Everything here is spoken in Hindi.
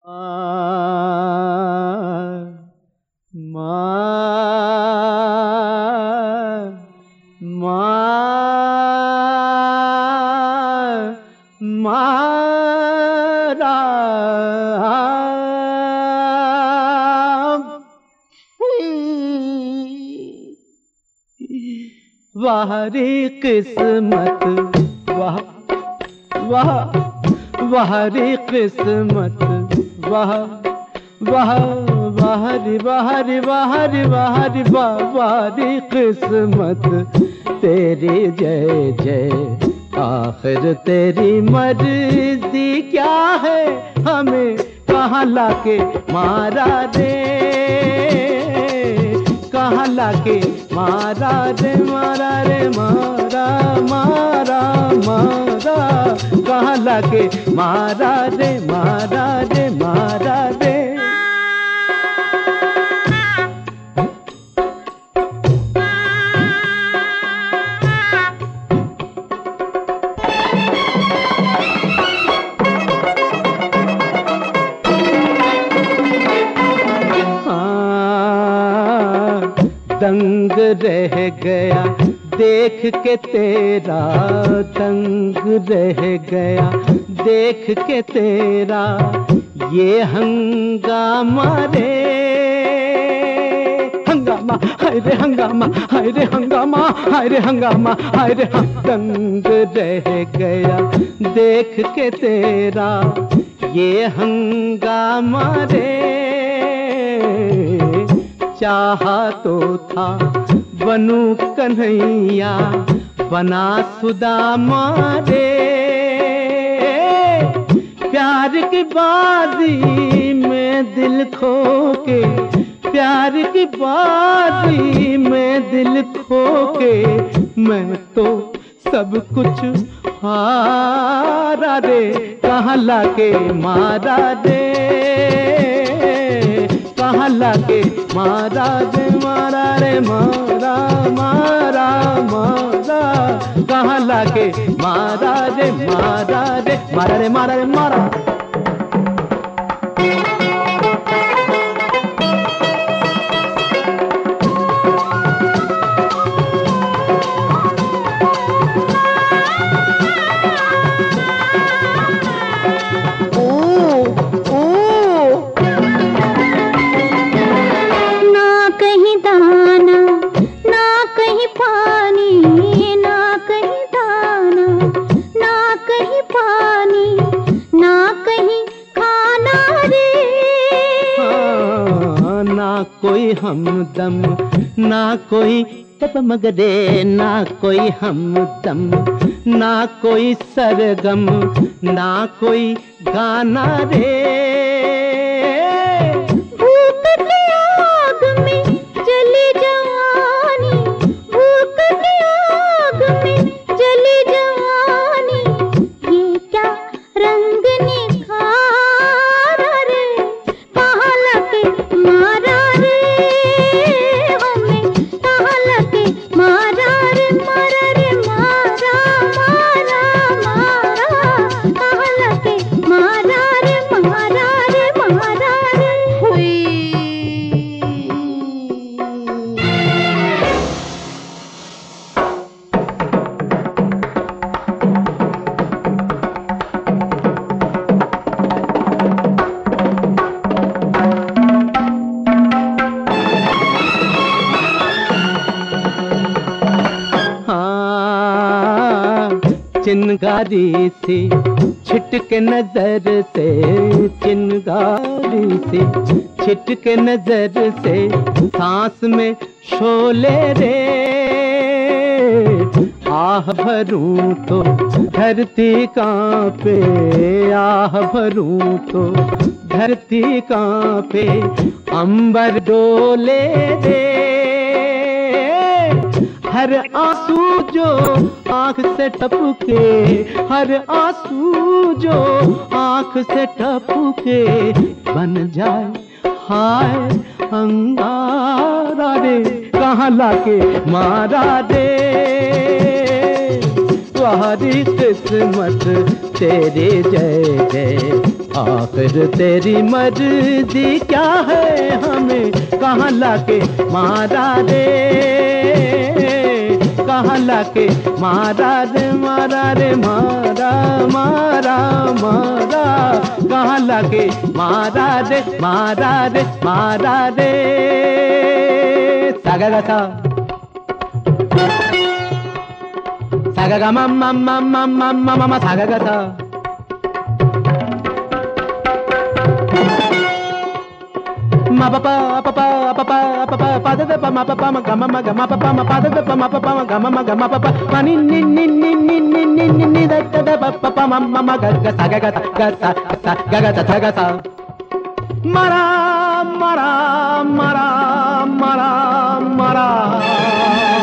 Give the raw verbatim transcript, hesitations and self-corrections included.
वाहरी किस्मत वाह वाह वाहरी किस्मत वाह वाह वाहरी वाहरी वाहरी वाहरी वाहरी किस्मत तेरी जय जय। आखिर तेरी मर्जी क्या है, हमें कहाँ लाके मारा रे, कहाँ लाके मारा रे, मारा रे मारा मारा मारा, कहाँ लाके मारा रे, मारा रे मारा रे। दंग रह गया देख के तेरा, दंग रह गया देख के तेरा ये हंगामा रे, हंगामा हाय रे हंगामा हाय रे हंगामा हाय रे हंगामा हाय रे। दंग रह गया देख के तेरा ये हंगामा रे, चाहा तो था बनू कन्हैया बना सुदामा रे, प्यार की बाजी में दिल खो के, प्यार की बाजी में दिल खो के मैं तो सब कुछ हारा रे, कहाँ लाके मारा रे, कहाँ लाके मारा रे, मारा रे मारा मारा मारा, कहाँ लाके मारा रे, मारा रे मारा रे मारा रे मारा। कोई हमदम ना कोई तपमगरे, ना कोई हमदम ना कोई सरगम ना कोई गाना रे, भूख की आग में जली जवानी, भूख की आग में जली जवानी, ये क्या रंग निखारा रे, कहाँ लगे मारा चिनगारी सी छिटके नजर से, चिनगारी सी छिटके नजर से सांस में शोले रे, आह भरूं तो धरती कांपे, आह भरूं तो धरती कांपे, अंबर डोले रे, हर आंसू जो आँख से टपके, हर आंसू जो आँख से टपके बन जाए हाय अंगारा रे, कहाँ लाके मारा रे, सारी किस्मत तेरी जय जय। आखिर तेरी मर्जी क्या है हमें कहाँ लाके मारा रे, कहाँ लाके मारा रे, मारा रे, मारा मारा मारा, कहाँ लाके मारा रे, मारा रे, मारा रे। सागा गा सा सागा गा मा मा मा मा मा मा मा सागा गा सा। Ma pa pa pa pa pa pa pa pa pa da pa ma pa pa ma ga ma ma ga ma pa pa ma pa da pa ma pa pa ma ga ma ma ga ma pa pa ma ni ni ni ni ni ni ni ni ni da da pa pa pa ma ma ma ga ga sa ga ga ga sa sa ga ga sa ga sa। mara mara mara mara mara